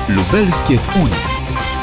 Lubelskie w Unii.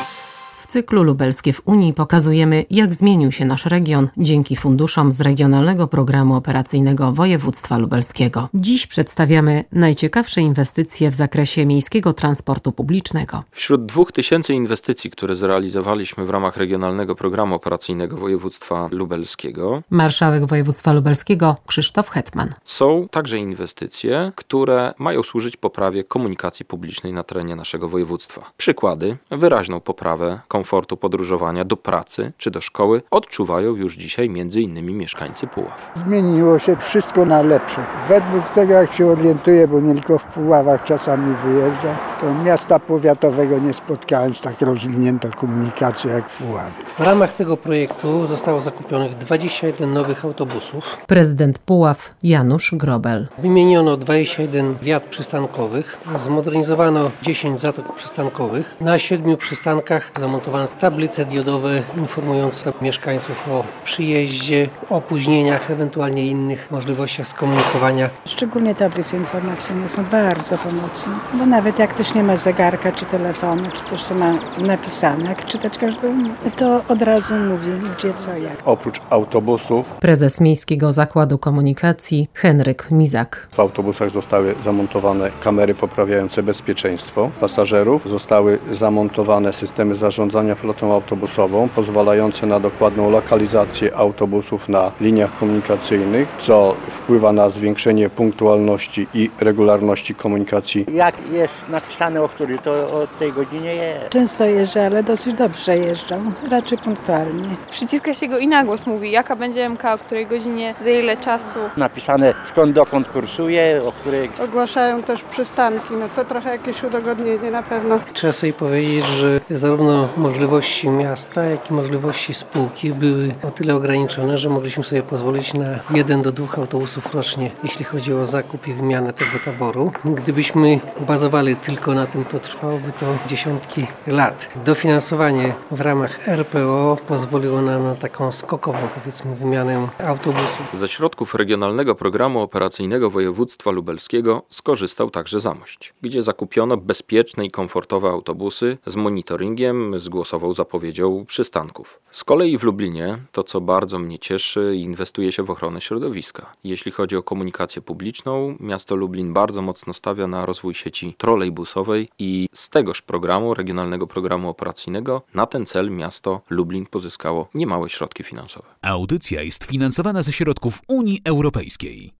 W cyklu Lubelskie w Unii pokazujemy, jak zmienił się nasz region dzięki funduszom z Regionalnego Programu Operacyjnego Województwa Lubelskiego. Dziś przedstawiamy najciekawsze inwestycje w zakresie miejskiego transportu publicznego. Wśród 2000 inwestycji, które zrealizowaliśmy w ramach Regionalnego Programu Operacyjnego Województwa Lubelskiego, Marszałek Województwa Lubelskiego Krzysztof Hetman. Są także inwestycje, które mają służyć poprawie komunikacji publicznej na terenie naszego województwa. Przykłady: wyraźną poprawę komfortu podróżowania do pracy czy do szkoły odczuwają już dzisiaj m.in. mieszkańcy Puław. Zmieniło się wszystko na lepsze. Według tego, jak się orientuję, bo nie tylko w Puławach czasami wyjeżdżam, to miasta powiatowego nie spotkałem z tak rozwiniętą komunikacją jak Puławy. W ramach tego projektu zostało zakupionych 21 nowych autobusów. Prezydent Puław Janusz Grobel. Wymieniono 21 wiat przystankowych, zmodernizowano 10 zatok przystankowych. Na 7 przystankach zamontowano tablice diodowe informujące mieszkańców o przyjeździe, opóźnieniach, ewentualnie innych możliwościach skomunikowania. Szczególnie tablice informacyjne są bardzo pomocne, bo nawet jak ktoś nie ma zegarka, czy telefonu, czy coś, co ma napisane, jak czytać każdy umie, to od razu mówi, gdzie, co, jak. Oprócz autobusów Prezes Miejskiego Zakładu Komunikacji Henryk Mizak. w autobusach zostały zamontowane kamery poprawiające bezpieczeństwo pasażerów, zostały zamontowane systemy zarządzania flotą autobusową, pozwalające na dokładną lokalizację autobusów na liniach komunikacyjnych, co wpływa na zwiększenie punktualności i regularności komunikacji. Jak jest napisane o której, to o tej godzinie jest. Często jeżdżę, ale dosyć dobrze jeżdżą, raczej punktualnie. Przyciska się go i na głos mówi, jaka będzie MK, o której godzinie, za ile czasu. Napisane skąd dokąd kursuje, o której. Ogłaszają też przystanki, to trochę jakieś udogodnienie na pewno. Trzeba sobie powiedzieć, że zarówno możliwości miasta, jak i możliwości spółki były o tyle ograniczone, że mogliśmy sobie pozwolić na 1 do 2 autobusów rocznie, jeśli chodzi o zakup i wymianę tego taboru. Gdybyśmy bazowali tylko na tym, to trwałoby to dziesiątki lat. Dofinansowanie w ramach RPO pozwoliło nam na taką skokową, powiedzmy, wymianę autobusów. Ze środków Regionalnego Programu Operacyjnego Województwa Lubelskiego skorzystał także Zamość, gdzie zakupiono bezpieczne i komfortowe autobusy z monitoringiem, z głosową zapowiedzią przystanków. Z kolei w Lublinie, to co bardzo mnie cieszy, inwestuje się w ochronę środowiska. Jeśli chodzi o komunikację publiczną, miasto Lublin bardzo mocno stawia na rozwój sieci trolejbusowej i z tegoż programu, Regionalnego Programu Operacyjnego, na ten cel miasto Lublin pozyskało niemałe środki finansowe. Audycja jest finansowana ze środków Unii Europejskiej.